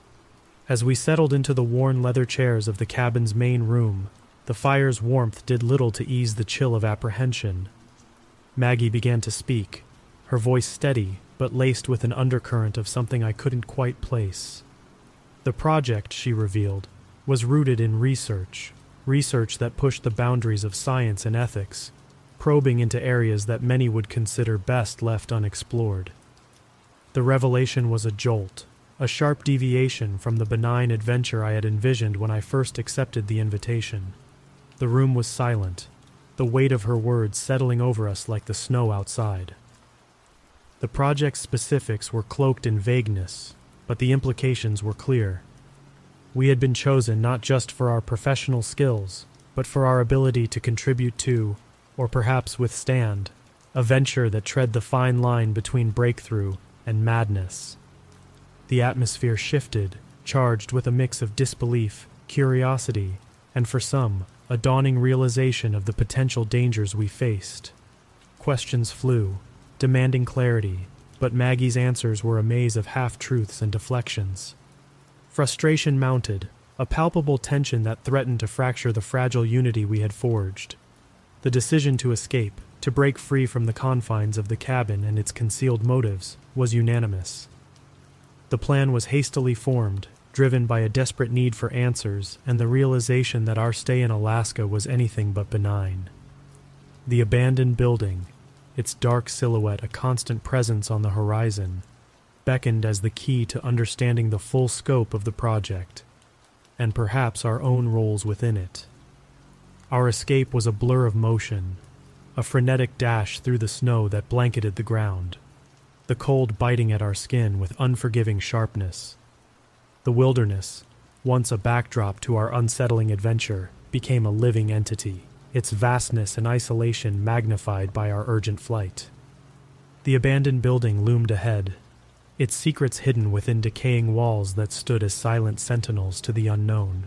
As we settled into the worn leather chairs of the cabin's main room, the fire's warmth did little to ease the chill of apprehension. Maggie began to speak, her voice steady but laced with an undercurrent of something I couldn't quite place. The project, she revealed, was rooted in research that pushed the boundaries of science and ethics, probing into areas that many would consider best left unexplored. The revelation was a jolt, a sharp deviation from the benign adventure I had envisioned when I first accepted the invitation. The room was silent, the weight of her words settling over us like the snow outside. The project's specifics were cloaked in vagueness, but the implications were clear. We had been chosen not just for our professional skills, but for our ability to contribute to, or perhaps withstand, a venture that tread the fine line between breakthrough and madness. The atmosphere shifted, charged with a mix of disbelief, curiosity, and for some, a dawning realization of the potential dangers we faced. Questions flew, demanding clarity, but Maggie's answers were a maze of half-truths and deflections. Frustration mounted, a palpable tension that threatened to fracture the fragile unity we had forged. The decision to escape, to break free from the confines of the cabin and its concealed motives, was unanimous. The plan was hastily formed, driven by a desperate need for answers and the realization that our stay in Alaska was anything but benign. The abandoned building, its dark silhouette a constant presence on the horizon, beckoned as the key to understanding the full scope of the project, and perhaps our own roles within it. Our escape was a blur of motion, a frenetic dash through the snow that blanketed the ground, the cold biting at our skin with unforgiving sharpness. The wilderness, once a backdrop to our unsettling adventure, became a living entity, its vastness and isolation magnified by our urgent flight. The abandoned building loomed ahead, its secrets hidden within decaying walls that stood as silent sentinels to the unknown.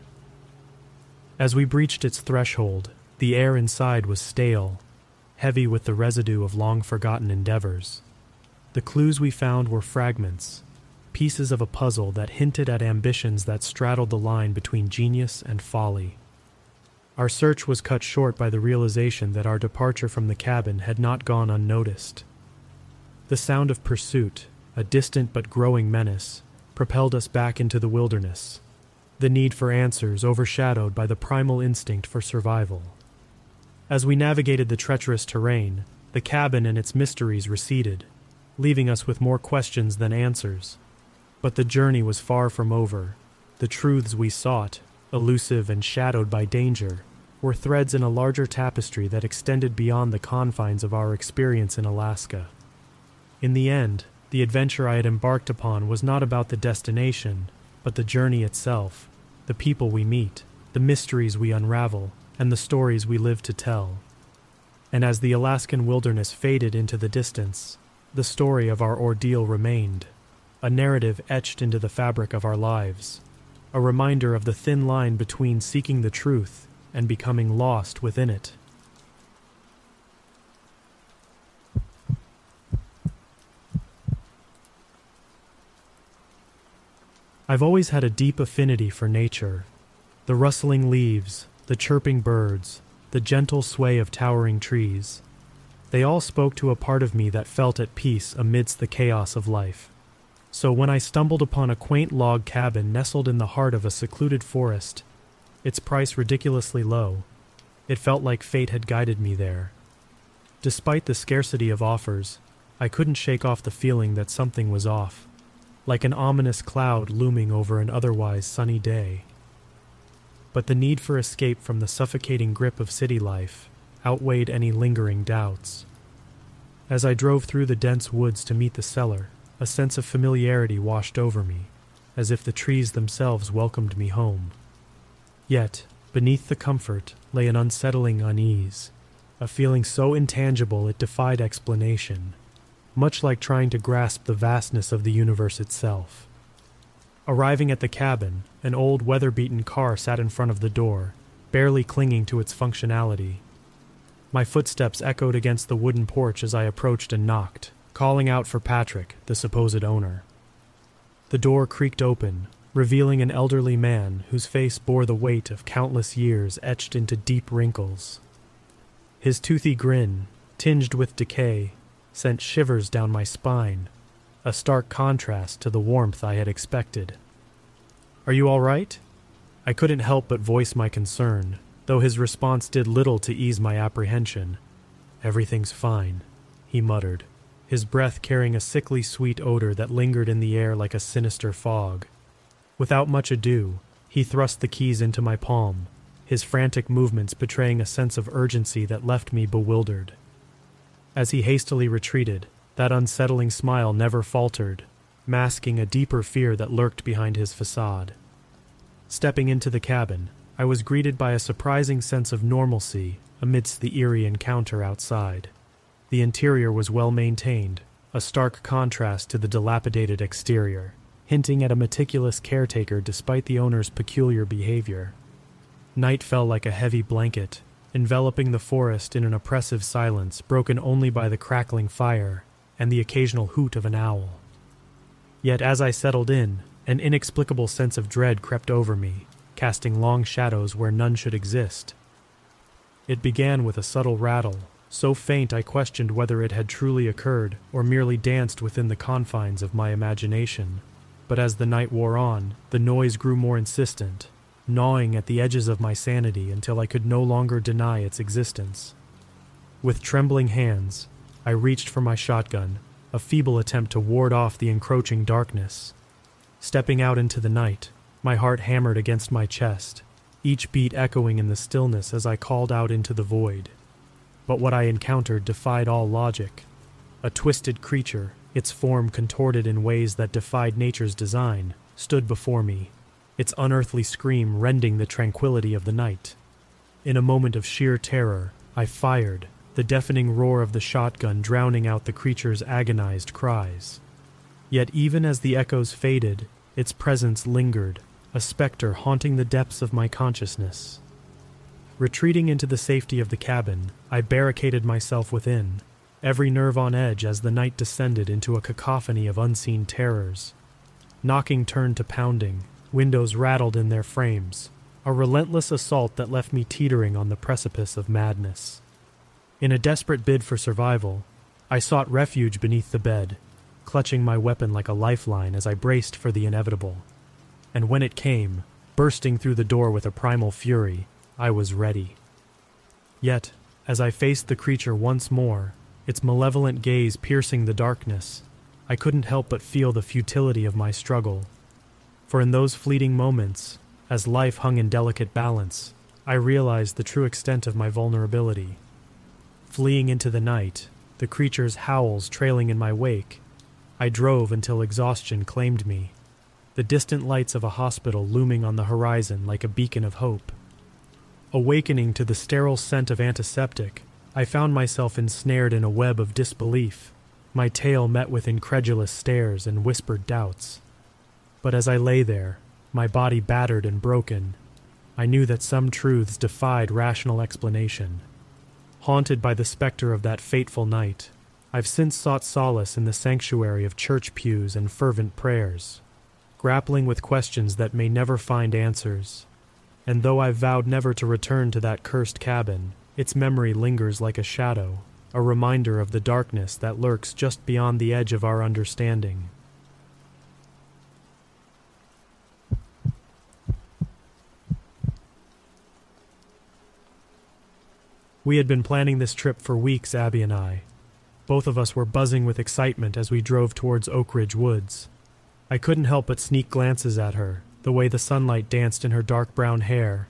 As we breached its threshold, the air inside was stale, heavy with the residue of long-forgotten endeavors. The clues we found were fragments, pieces of a puzzle that hinted at ambitions that straddled the line between genius and folly. Our search was cut short by the realization that our departure from the cabin had not gone unnoticed. The sound of pursuit, a distant but growing menace, propelled us back into the wilderness, the need for answers overshadowed by the primal instinct for survival. As we navigated the treacherous terrain, the cabin and its mysteries receded, leaving us with more questions than answers. But the journey was far from over. The truths we sought, elusive and shadowed by danger, were threads in a larger tapestry that extended beyond the confines of our experience in Alaska. In the end, the adventure I had embarked upon was not about the destination, but the journey itself, the people we meet, the mysteries we unravel, and the stories we live to tell. And as the Alaskan wilderness faded into the distance, the story of our ordeal remained, a narrative etched into the fabric of our lives, a reminder of the thin line between seeking the truth and becoming lost within it. I've always had a deep affinity for nature. The rustling leaves, the chirping birds, the gentle sway of towering trees. They all spoke to a part of me that felt at peace amidst the chaos of life. So when I stumbled upon a quaint log cabin nestled in the heart of a secluded forest, its price ridiculously low, it felt like fate had guided me there. Despite the scarcity of offers, I couldn't shake off the feeling that something was off, like an ominous cloud looming over an otherwise sunny day. But the need for escape from the suffocating grip of city life outweighed any lingering doubts. As I drove through the dense woods to meet the cellar, a sense of familiarity washed over me, as if the trees themselves welcomed me home. Yet, beneath the comfort lay an unsettling unease, a feeling so intangible it defied explanation, much like trying to grasp the vastness of the universe itself. Arriving at the cabin, an old weather-beaten car sat in front of the door, barely clinging to its functionality. My footsteps echoed against the wooden porch as I approached and knocked, calling out for Patrick, the supposed owner. The door creaked open, revealing an elderly man whose face bore the weight of countless years etched into deep wrinkles. His toothy grin, tinged with decay, sent shivers down my spine, a stark contrast to the warmth I had expected. "Are you all right?" I couldn't help but voice my concern, though his response did little to ease my apprehension. "Everything's fine," he muttered, his breath carrying a sickly sweet odor that lingered in the air like a sinister fog. Without much ado, he thrust the keys into my palm, his frantic movements betraying a sense of urgency that left me bewildered. As he hastily retreated, that unsettling smile never faltered, masking a deeper fear that lurked behind his facade. Stepping into the cabin, I was greeted by a surprising sense of normalcy amidst the eerie encounter outside. The interior was well maintained, a stark contrast to the dilapidated exterior, hinting at a meticulous caretaker despite the owner's peculiar behavior. Night fell like a heavy blanket, enveloping the forest in an oppressive silence broken only by the crackling fire and the occasional hoot of an owl. Yet as I settled in, an inexplicable sense of dread crept over me, casting long shadows where none should exist. It began with a subtle rattle, so faint I questioned whether it had truly occurred or merely danced within the confines of my imagination. But as the night wore on, the noise grew more insistent, gnawing at the edges of my sanity until I could no longer deny its existence. With trembling hands, I reached for my shotgun, a feeble attempt to ward off the encroaching darkness. Stepping out into the night, my heart hammered against my chest, each beat echoing in the stillness as I called out into the void. But what I encountered defied all logic. A twisted creature, its form contorted in ways that defied nature's design, stood before me, its unearthly scream rending the tranquility of the night. In a moment of sheer terror, I fired, the deafening roar of the shotgun drowning out the creature's agonized cries. Yet even as the echoes faded, its presence lingered, a specter haunting the depths of my consciousness. Retreating into the safety of the cabin, I barricaded myself within, every nerve on edge as the night descended into a cacophony of unseen terrors. Knocking turned to pounding, windows rattled in their frames, a relentless assault that left me teetering on the precipice of madness. In a desperate bid for survival, I sought refuge beneath the bed, clutching my weapon like a lifeline as I braced for the inevitable. And when it came, bursting through the door with a primal fury, I was ready. Yet, as I faced the creature once more, its malevolent gaze piercing the darkness, I couldn't help but feel the futility of my struggle. For in those fleeting moments, as life hung in delicate balance, I realized the true extent of my vulnerability. Fleeing into the night, the creature's howls trailing in my wake, I drove until exhaustion claimed me, the distant lights of a hospital looming on the horizon like a beacon of hope. Awakening to the sterile scent of antiseptic, I found myself ensnared in a web of disbelief, my tale met with incredulous stares and whispered doubts. But as I lay there, my body battered and broken, I knew that some truths defied rational explanation. Haunted by the specter of that fateful night, I've since sought solace in the sanctuary of church pews and fervent prayers, grappling with questions that may never find answers. And though I've vowed never to return to that cursed cabin, its memory lingers like a shadow, a reminder of the darkness that lurks just beyond the edge of our understanding. We had been planning this trip for weeks, Abby and I. Both of us were buzzing with excitement as we drove towards Oak Ridge Woods. I couldn't help but sneak glances at her, the way the sunlight danced in her dark brown hair.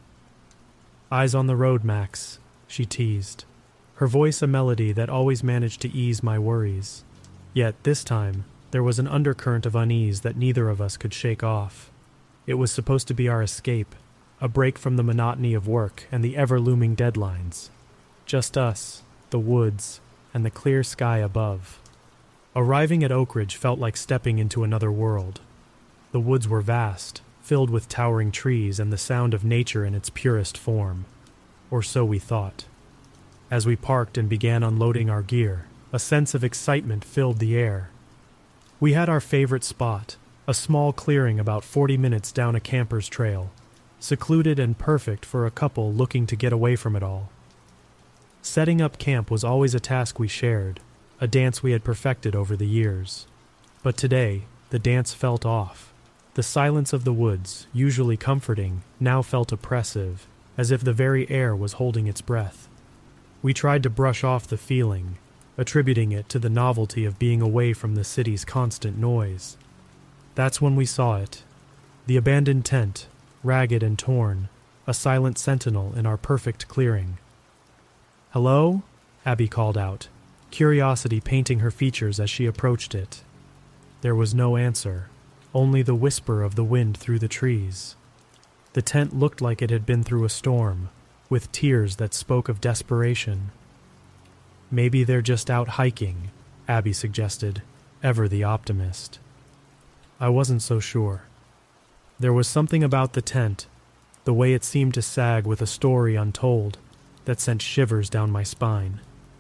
"Eyes on the road, Max," she teased, her voice a melody that always managed to ease my worries. Yet, this time, there was an undercurrent of unease that neither of us could shake off. It was supposed to be our escape, a break from the monotony of work and the ever-looming deadlines. Just us, the woods, and the clear sky above. Arriving at Oak Ridge felt like stepping into another world. The woods were vast, filled with towering trees and the sound of nature in its purest form. Or so we thought. As we parked and began unloading our gear, a sense of excitement filled the air. We had our favorite spot, a small clearing about 40 minutes down a camper's trail, secluded and perfect for a couple looking to get away from it all. Setting up camp was always a task we shared, a dance we had perfected over the years. But today, the dance felt off. The silence of the woods, usually comforting, now felt oppressive, as if the very air was holding its breath. We tried to brush off the feeling, attributing it to the novelty of being away from the city's constant noise. That's when we saw it. The abandoned tent, ragged and torn, a silent sentinel in our perfect clearing. "Hello?" Abby called out, curiosity painting her features as she approached it. There was no answer, only the whisper of the wind through the trees. The tent looked like it had been through a storm, with tears that spoke of desperation. "Maybe they're just out hiking," Abby suggested, ever the optimist. I wasn't so sure. There was something about the tent, the way it seemed to sag with a story untold, that sent shivers down my spine.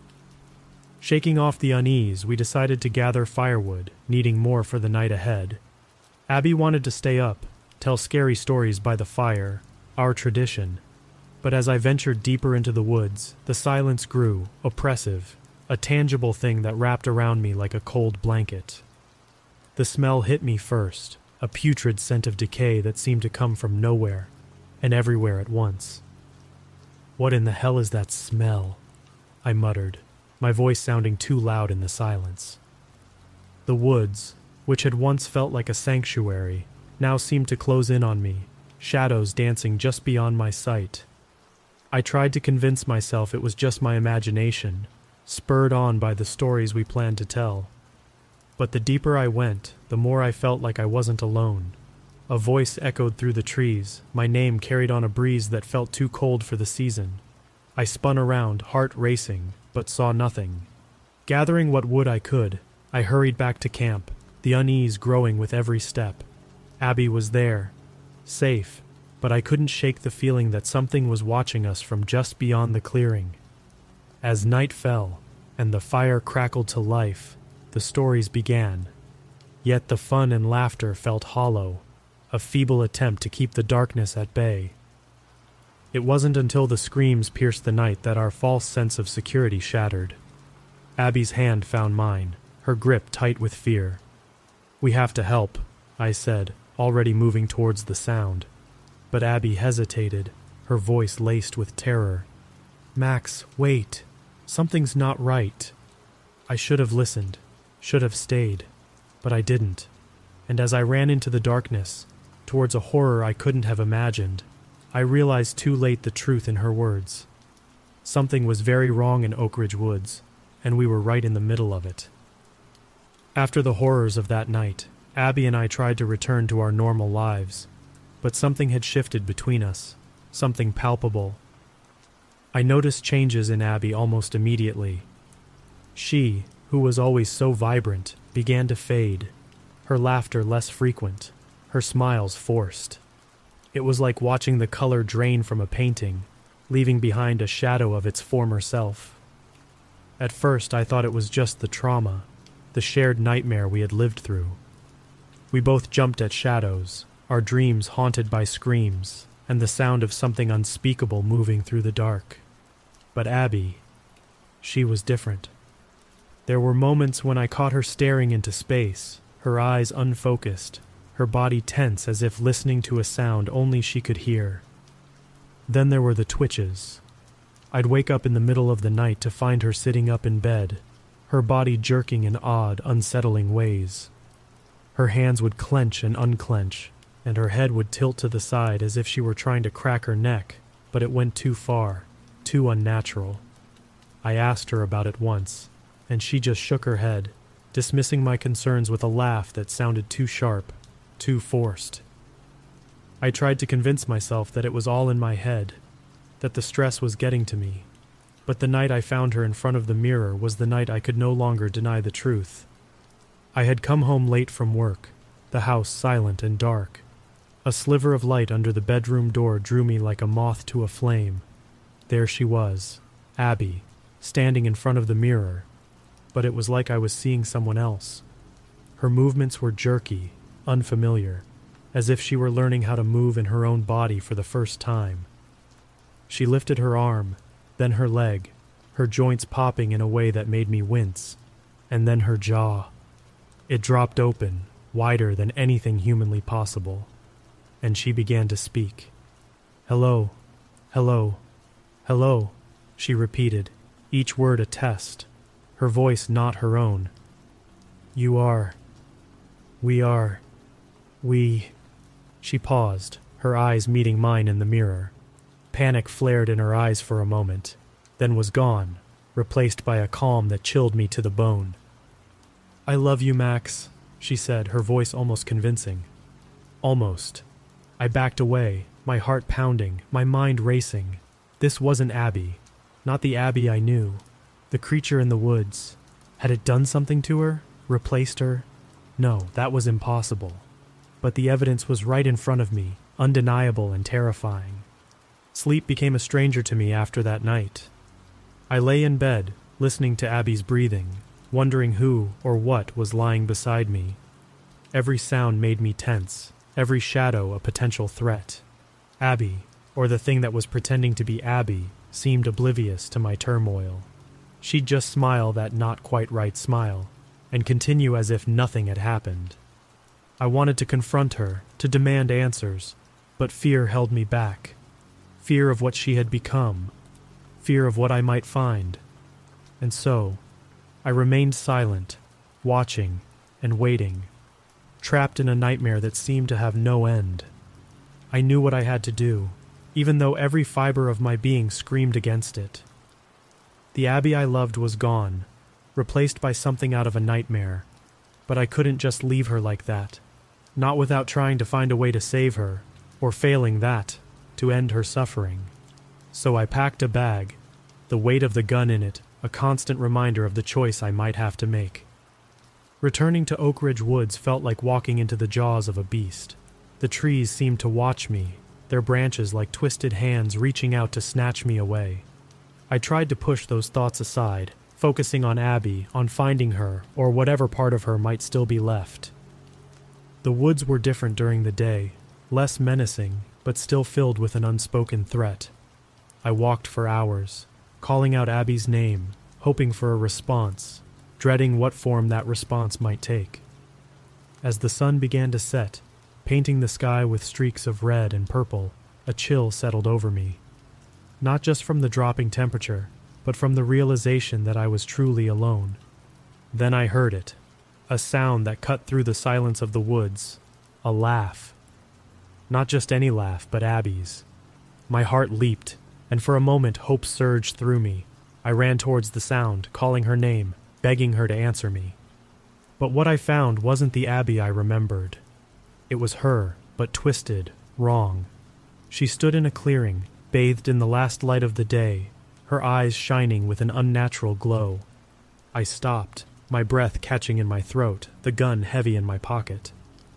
Shaking off the unease, we decided to gather firewood, needing more for the night ahead. Abby wanted to stay up, tell scary stories by the fire, our tradition. But as I ventured deeper into the woods, the silence grew, oppressive, a tangible thing that wrapped around me like a cold blanket. The smell hit me first, a putrid scent of decay that seemed to come from nowhere, and everywhere at once. "What in the hell is that smell?" I muttered, my voice sounding too loud in the silence. The woods, which had once felt like a sanctuary, now seemed to close in on me, shadows dancing just beyond my sight. I tried to convince myself it was just my imagination, spurred on by the stories we planned to tell. But the deeper I went, the more I felt like I wasn't alone. A voice echoed through the trees, my name carried on a breeze that felt too cold for the season. I spun around, heart racing, but saw nothing. Gathering what wood I could, I hurried back to camp, the unease growing with every step. Abby was there, safe, but I couldn't shake the feeling that something was watching us from just beyond the clearing. As night fell, and the fire crackled to life, the stories began. Yet the fun and laughter felt hollow, a feeble attempt to keep the darkness at bay. It wasn't until the screams pierced the night that our false sense of security shattered. Abby's hand found mine, her grip tight with fear. "We have to help," I said, already moving towards the sound. But Abby hesitated, her voice laced with terror. "Max, wait. Something's not right." I should have listened, should have stayed, but I didn't. And as I ran into the darkness, towards a horror I couldn't have imagined, I realized too late the truth in her words. Something was very wrong in Oak Ridge Woods, and we were right in the middle of it. After the horrors of that night, Abby and I tried to return to our normal lives, but something had shifted between us, something palpable. I noticed changes in Abby almost immediately. She, who was always so vibrant, began to fade, her laughter less frequent, her smiles forced. It was like watching the color drain from a painting, leaving behind a shadow of its former self. At first I thought it was just the trauma, the shared nightmare we had lived through. We both jumped at shadows, our dreams haunted by screams, and the sound of something unspeakable moving through the dark. But Abby, she was different. There were moments when I caught her staring into space, her eyes unfocused, her body tense as if listening to a sound only she could hear. Then there were the twitches. I'd wake up in the middle of the night to find her sitting up in bed, her body jerking in odd, unsettling ways. Her hands would clench and unclench, and her head would tilt to the side as if she were trying to crack her neck, but it went too far, too unnatural. I asked her about it once, and she just shook her head, dismissing my concerns with a laugh that sounded too sharp, too forced. I tried to convince myself that it was all in my head, that the stress was getting to me, but the night I found her in front of the mirror was the night I could no longer deny the truth. I had come home late from work, the house silent and dark. A sliver of light under the bedroom door drew me like a moth to a flame. There she was, Abby, standing in front of the mirror, but it was like I was seeing someone else. Her movements were jerky, unfamiliar, as if she were learning how to move in her own body for the first time. She lifted her arm, then her leg, her joints popping in a way that made me wince, and then her jaw. It dropped open, wider than anything humanly possible, and she began to speak. "Hello, hello, hello," she repeated, each word a test, her voice not her own. "You are, we." She paused, her eyes meeting mine in the mirror. Panic flared in her eyes for a moment, then was gone, replaced by a calm that chilled me to the bone. "I love you, Max," she said, her voice almost convincing. Almost. I backed away, my heart pounding, my mind racing. This wasn't Abby. Not the Abby I knew. The creature in the woods. Had it done something to her? Replaced her? No, that was impossible. But the evidence was right in front of me, undeniable and terrifying. Sleep became a stranger to me after that night. I lay in bed, listening to Abby's breathing, wondering who or what was lying beside me. Every sound made me tense, every shadow a potential threat. Abby, or the thing that was pretending to be Abby, seemed oblivious to my turmoil. She'd just smile that not-quite-right smile, and continue as if nothing had happened. I wanted to confront her, to demand answers, but fear held me back. Fear of what she had become, fear of what I might find. And so, I remained silent, watching and waiting, trapped in a nightmare that seemed to have no end. I knew what I had to do, even though every fiber of my being screamed against it. The Abby I loved was gone, replaced by something out of a nightmare, but I couldn't just leave her like that, not without trying to find a way to save her, or failing that, to end her suffering. So I packed a bag, the weight of the gun in it a constant reminder of the choice I might have to make. Returning to Oak Ridge Woods felt like walking into the jaws of a beast. The trees seemed to watch me, their branches like twisted hands reaching out to snatch me away. I tried to push those thoughts aside, focusing on Abby, on finding her, or whatever part of her might still be left. The woods were different during the day, less menacing, but still filled with an unspoken threat. I walked for hours, calling out Abby's name, hoping for a response, dreading what form that response might take. As the sun began to set, painting the sky with streaks of red and purple, a chill settled over me. Not just from the dropping temperature, but from the realization that I was truly alone. Then I heard it, a sound that cut through the silence of the woods, a laugh. Not just any laugh, but Abby's. My heart leaped, and for a moment hope surged through me. I ran towards the sound, calling her name, begging her to answer me. But what I found wasn't the Abby I remembered. It was her, but twisted, wrong. She stood in a clearing, bathed in the last light of the day, her eyes shining with an unnatural glow. I stopped, my breath catching in my throat, the gun heavy in my pocket.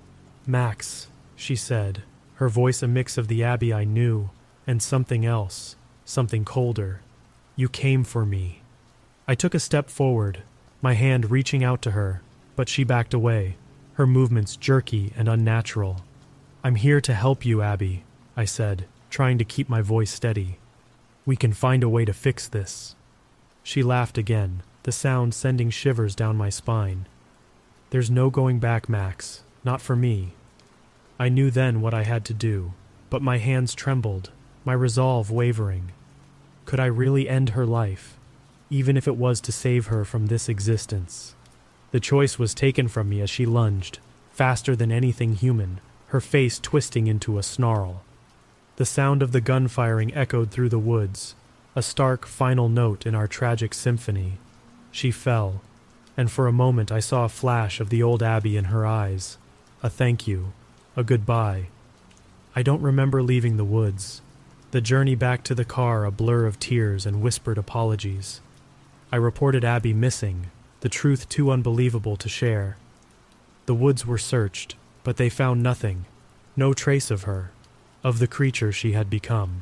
"Max," she said, her voice a mix of the Abby I knew and something else, something colder. "You came for me." I took a step forward, my hand reaching out to her, but she backed away, her movements jerky and unnatural. "I'm here to help you, Abby," I said, trying to keep my voice steady. "We can find a way to fix this." She laughed again, the sound sending shivers down my spine. "There's no going back, Max, not for me." I knew then what I had to do, but my hands trembled, my resolve wavering. Could I really end her life? even if it was to save her from this existence. The choice was taken from me as she lunged, faster than anything human, her face twisting into a snarl. The sound of the gun firing echoed through the woods, a stark final note in our tragic symphony. She fell, and for a moment I saw a flash of the old Abby in her eyes, a thank you, a goodbye. I don't remember leaving the woods, the journey back to the car a blur of tears and whispered apologies. I reported Abby missing, the truth too unbelievable to share. The woods were searched, but they found nothing, no trace of her, of the creature she had become.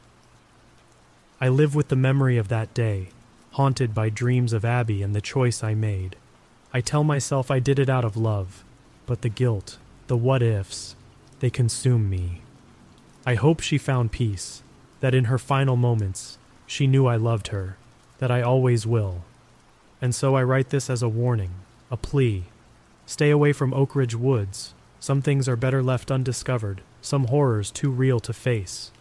I live with the memory of that day, haunted by dreams of Abby and the choice I made. I tell myself I did it out of love, but the guilt, the what-ifs, they consume me. I hope she found peace, that in her final moments, she knew I loved her, that I always will. And so I write this as a warning, a plea. Stay away from Oak Ridge Woods. Some things are better left undiscovered, some horrors too real to face.